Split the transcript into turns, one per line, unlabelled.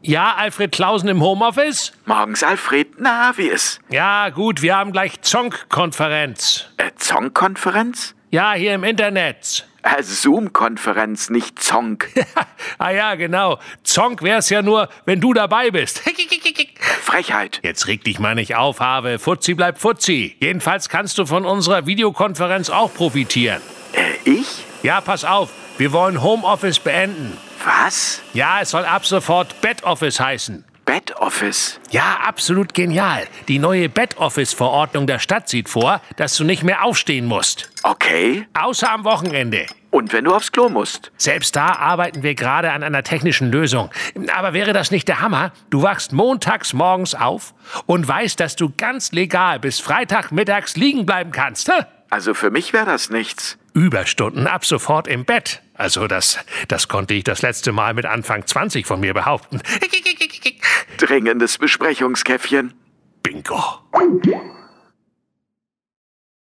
Ja, Alfred Klausen im Homeoffice?
Morgens, Alfred. Na, wie ist?
Ja, gut, wir haben gleich Zonk-Konferenz.
Zonk-Konferenz?
Ja, hier im Internet.
Zoom-Konferenz, nicht Zonk.
Ah ja, genau. Zonk wär's ja nur, wenn du dabei bist.
Frechheit.
Jetzt reg dich mal nicht auf, Have. Fuzzi bleibt Fuzzi. Jedenfalls kannst du von unserer Videokonferenz auch profitieren.
Ich?
Ja, pass auf. Wir wollen Homeoffice beenden.
Was?
Ja, es soll ab sofort Bed-Office heißen.
Bed-Office?
Ja, absolut genial. Die neue Bed-Office-Verordnung der Stadt sieht vor, dass du nicht mehr aufstehen musst.
Okay.
Außer am Wochenende.
Und wenn du aufs Klo musst?
Selbst da arbeiten wir gerade an einer technischen Lösung. Aber wäre das nicht der Hammer? Du wachst montags morgens auf und weißt, dass du ganz legal bis Freitagmittags liegen bleiben kannst. Hä?
Also für mich wäre das nichts.
Überstunden ab sofort im Bett. Also das konnte ich das letzte Mal mit Anfang 20 von mir behaupten.
Dringendes Besprechungskäffchen.
Bingo.